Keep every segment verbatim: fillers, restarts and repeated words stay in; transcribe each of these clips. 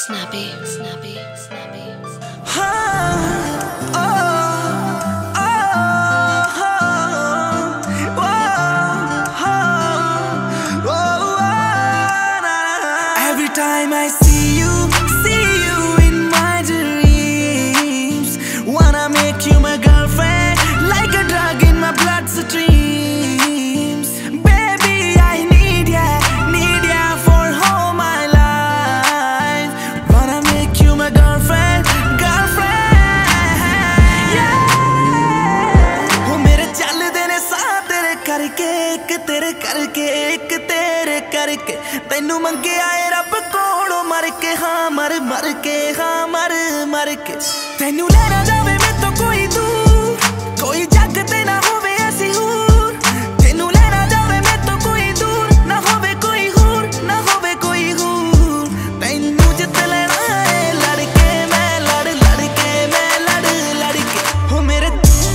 Snappy, snappy, snappy, snappy. Oh, oh, oh, oh, oh, oh. Every time I see you, see you in my dreams. Wanna make you my girlfriend, like a drug in my bloodstreams. Baby, I need ya, need ya for all my life. Wanna make you my girlfriend, girlfriend, yeah. वो मेरे चलदे ने साथ तेरे करके, एक तेरे करके, एक तेरे करके। तैनू मंगे आए रब कोलों मर के, हाँ मर मर के, हाँ मर मर के। तैनू लेना जावे मैं तो कोई दूर, कोई जग ते ना होवे ऐसी हूर। तैनू लेना जावे मैं तो कोई दूर, ना होवे कोई हूर, ना होवे कोई हूर। तैनू जित लेना है लड़के मैं, लड़ लड़के मैं, लड़ लड़के। हो मेरे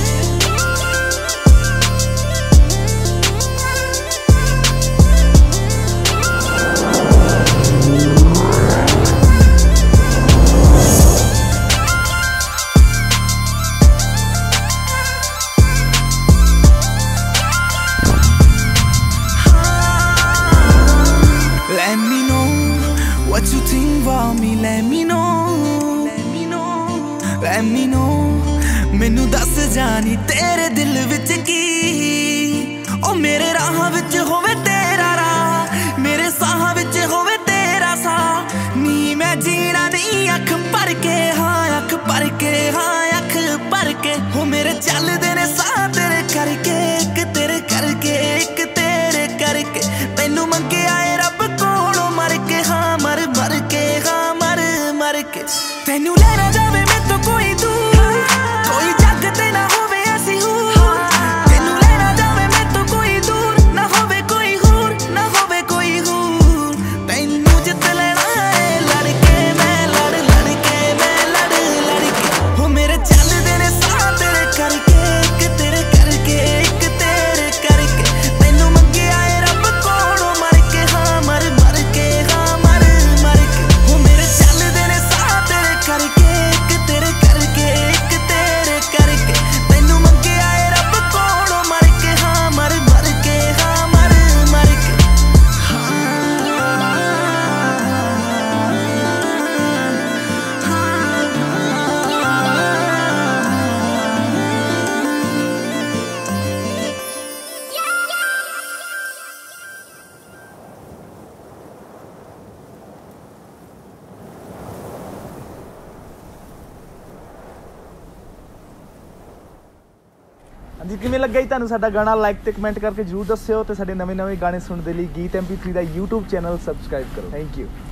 Let me know what you think about me. Let me know, let me know, let me know. मैनू दस जानी तेरे दिल विच की। ओ मेरे राह विच होवे तेरा राह, मेरे साह विच होवे तेरा साह। नी मैं जीना नहीं अख भर के, हाँ अख भर के, हाँ अख भर के। हो मेरे चलदे ने साह तेरे करके, एक तेरे करके, एक तेरे करके। तैनू मंगे आए रब कोलों मर के, हाँ मर मर के, हाँ मर मर के। तैनू लेना जावे मैं तो कोई दूर, कोई जग ते ना होवे ऐसी हूर। तैनू लेना जावे मैं तो कोई दूर, ना होवे कोई हूर, ना होवे कोई हूर। तैनू जित लेना है लड़के मैं, लड़ लड़के मैं, लड़ लड़के। हो मेरे चलदे ने साह तेरे करके, एक तेरे करके, एक तेरे करके। तैनू मंगे आए रब कोलों मर के, हाँ मर मर के, हाँ मर मर के। हो मेरे चलदे ने साह तेरे करके, एक तेरे करके, एक तेरे करके। तैनू मंगे आए रब कोलों मर के, हाँ मर मर के, हाँ मर मर के। ਹਾਂਜੀ ਕਿਵੇਂ ਲੱਗਾ ਜੀ ਤੁਹਾਨੂੰ ਸਾਡਾ ਗਾਣਾ? ਲਾਈਕ ਤੇ ਕਮੈਂਟ ਕਰਕੇ ਜਰੂਰ ਦੱਸਿਓ ਤੇ ਸਾਡੇ ਨਵੇਂ ਨਵੇਂ ਗਾਣੇ ਸੁਣਨ ਦੇ ਲਈ ਗੀਤ ਐਮ ਪੀ ਥ੍ਰੀ ਦਾ YouTube ਚੈਨਲ ਸਬਸਕ੍ਰਾਈਬ ਕਰੋ। Thank you.